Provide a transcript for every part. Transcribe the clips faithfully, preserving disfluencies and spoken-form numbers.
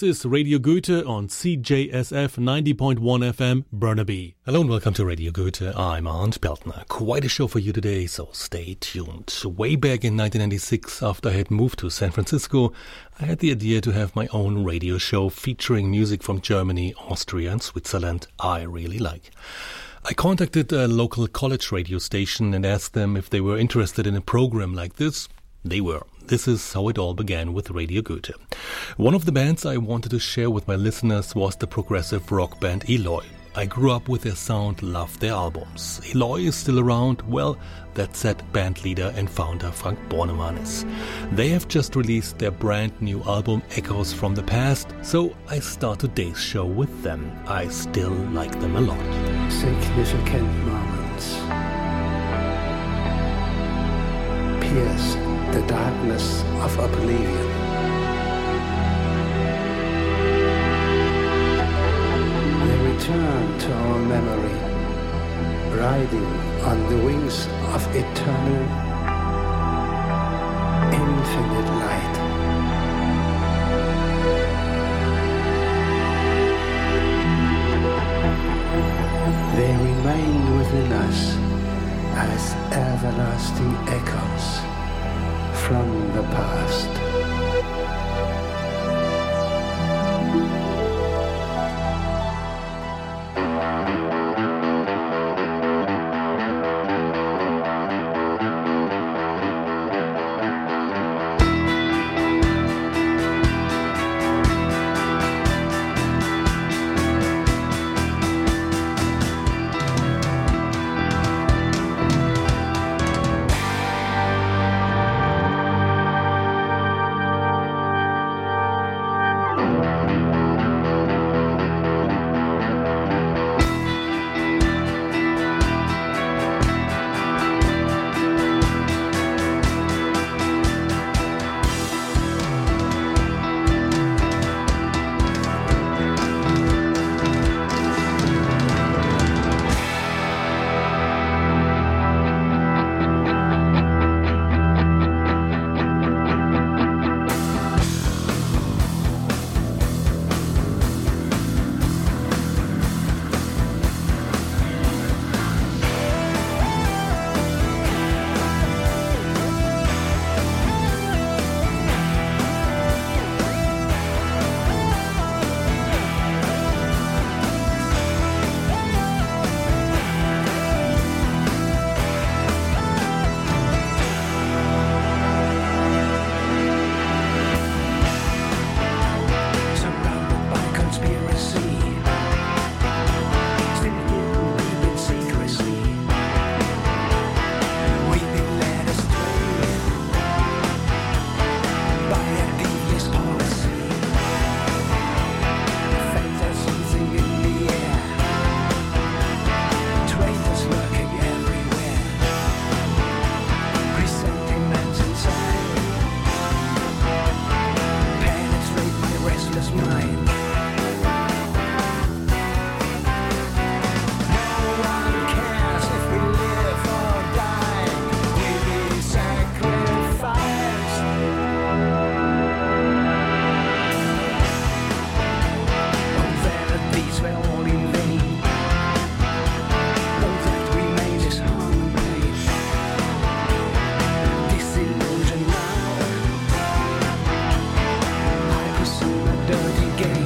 This is Radio Goethe on C J S F ninety point one F M, Burnaby. Hello and welcome to Radio Goethe. I'm Arndt Beltner. Quite a show for you today, so stay tuned. Way back in nineteen ninety-six, after I had moved to San Francisco, I had the idea to have my own radio show featuring music from Germany, Austria and Switzerland I really like. I contacted a local college radio station and asked them if they were interested in a program like this. They were. This is how it all began with Radio Goethe. One of the bands I wanted to share with my listeners was the progressive rock band Eloy. I grew up with their sound, loved their albums. Eloy is still around, well, that said band leader and founder Frank Bornemann is. They have just released their brand new album Echoes from the Past, so I start today's show with them. I still like them a lot. Significant moments pierce the darkness of oblivion. They return to our memory, riding on the wings of eternal, infinite light. They remain within us as everlasting echoes from the past. Dirty game.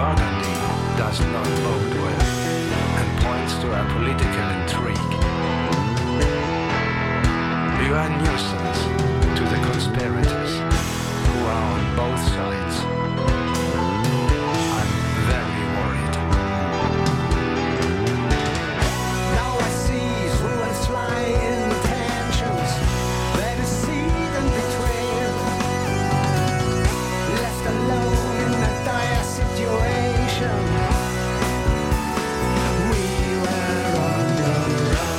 Burgundy does not bode well and points to a political intrigue. You are a nuisance to the conspirators who are on both sides. I'm very worried. Now I see ruins fly in tensions, they deceive and betrayal. Left alone in a dire situation, we were on the run.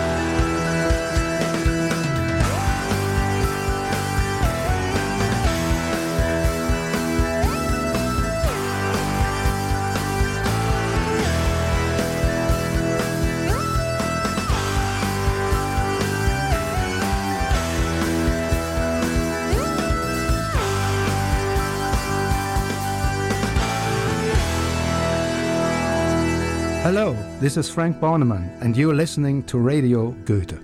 Hello, this is Frank Bornemann, and you're listening to Radio Goethe.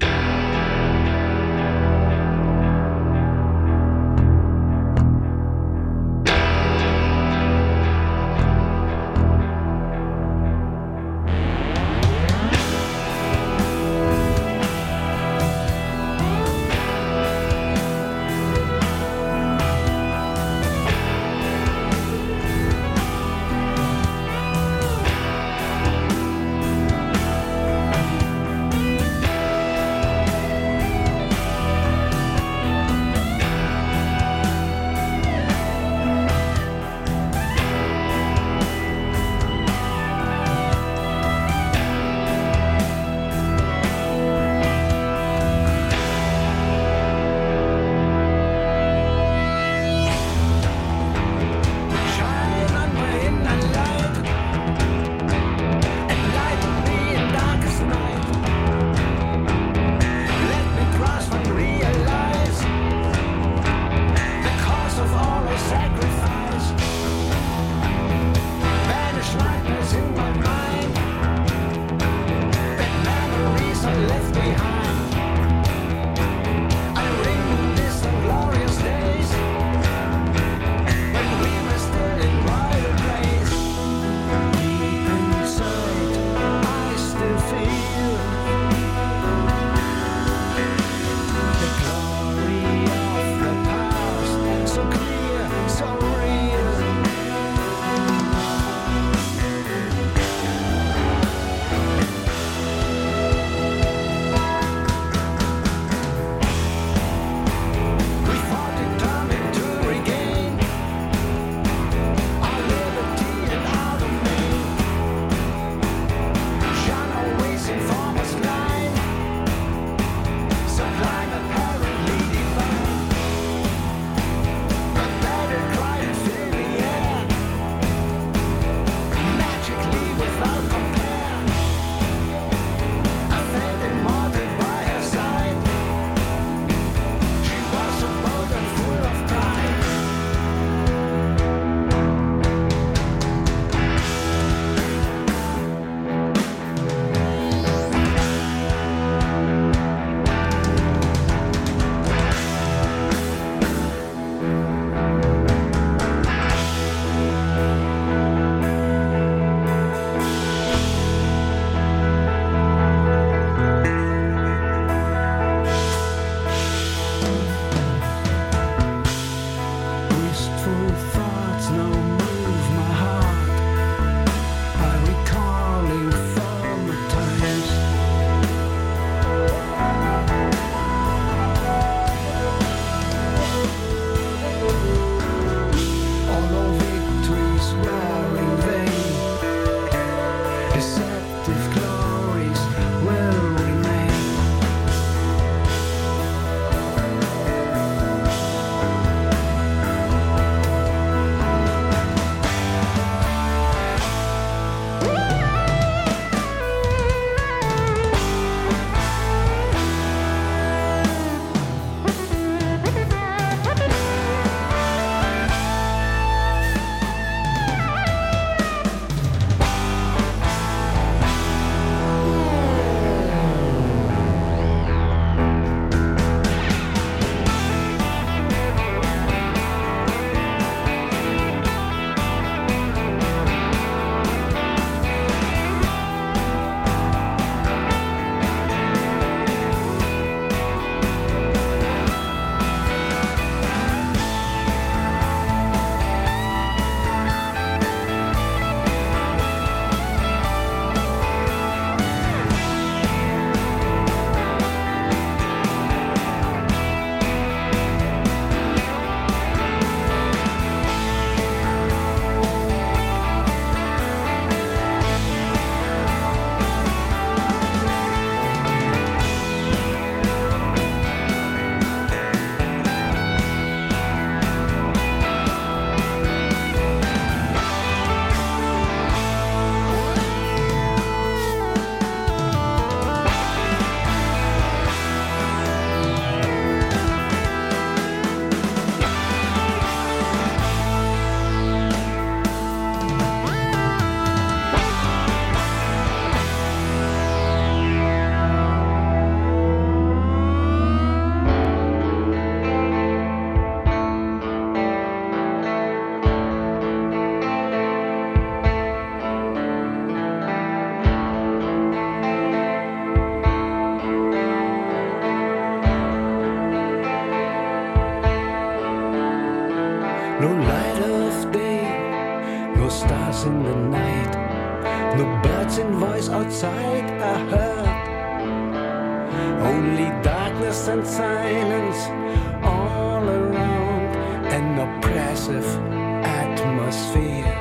stars in the night. No birds in voice outside are heard. Only darkness and silence all around. An oppressive atmosphere.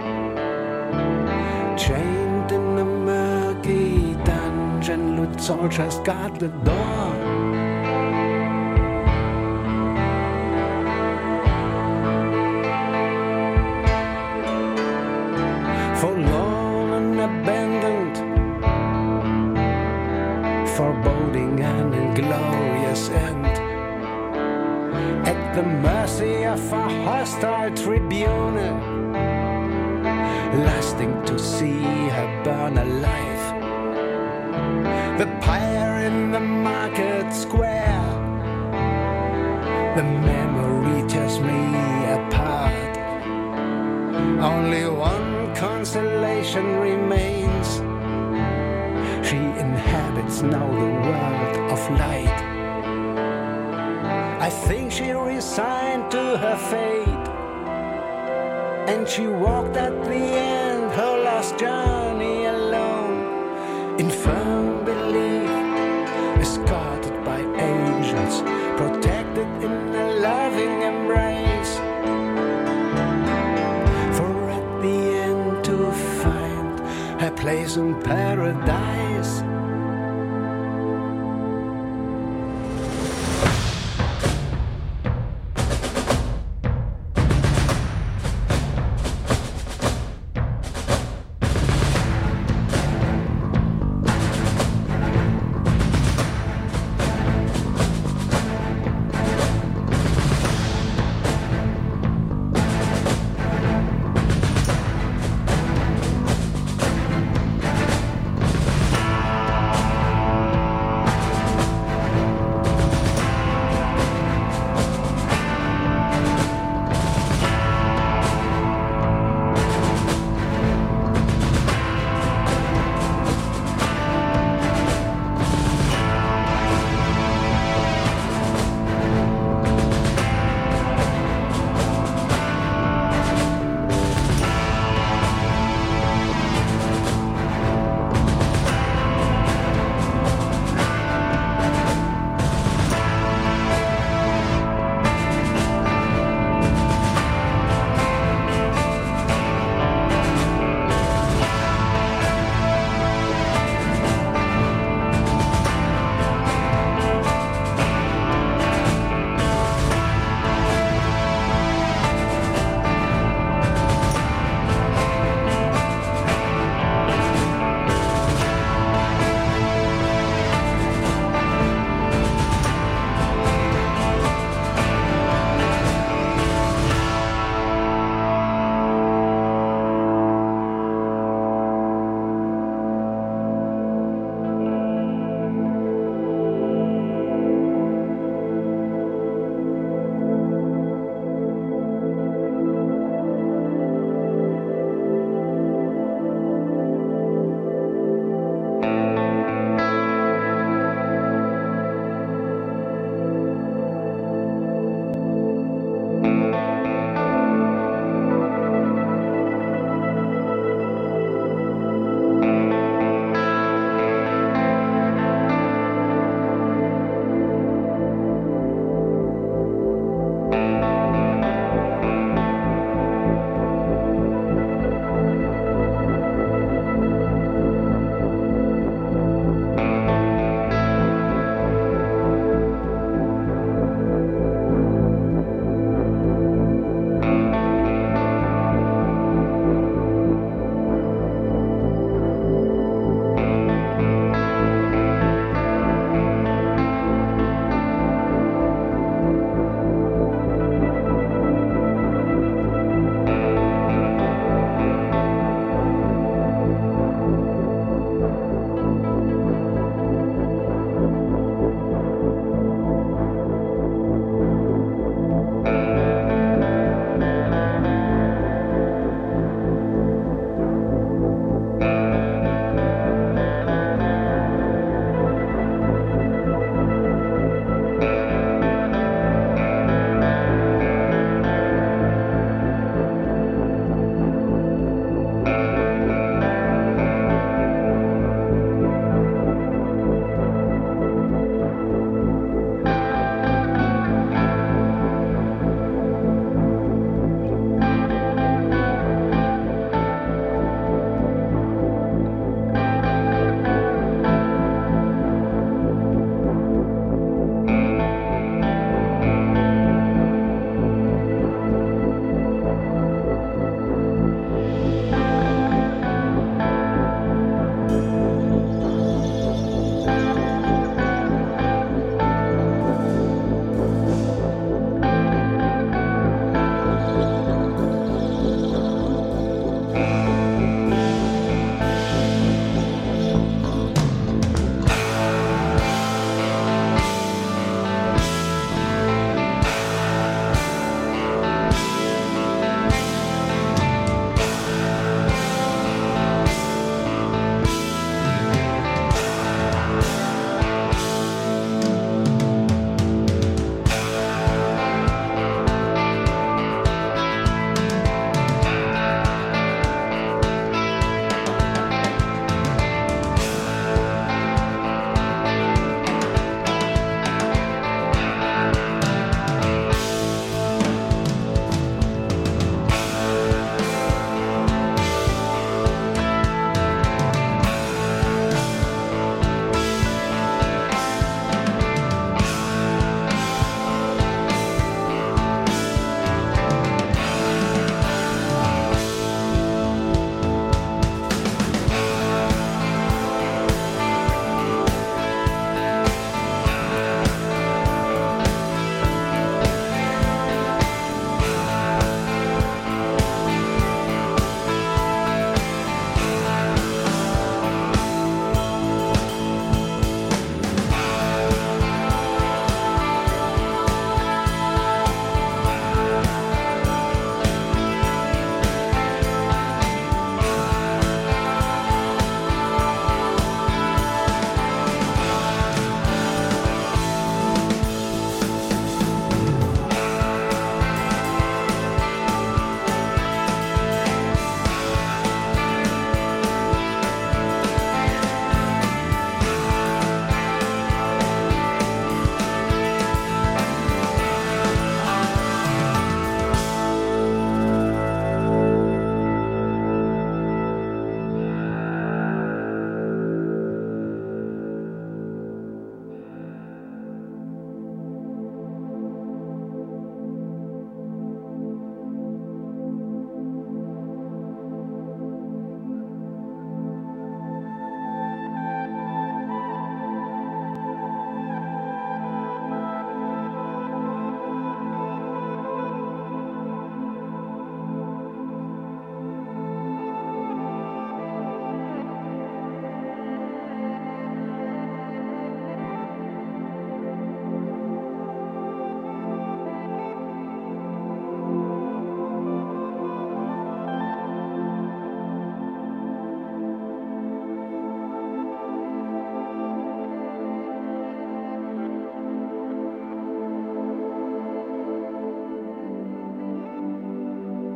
Chained in a murky dungeon, loot soldiers guard the door. Forlorn and abandoned, foreboding an inglorious end. At the mercy of a hostile tribunal, lasting to see her burn alive. The pyre in the market square, the memory tears me apart. Only one consolation remains. She inhabits now the world of light. I think she resigned to her fate, and she walked at the end her last journey alone, in firm belief, escorted by angels, protected in a loving embrace. For at the end to find her place in paradise.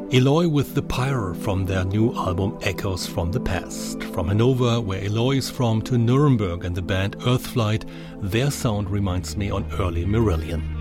Eloy with The Pyre from their new album Echoes from the Past. From Hanover, where Eloy is from, to Nuremberg and the band Earthflight, their sound reminds me on early Marillion.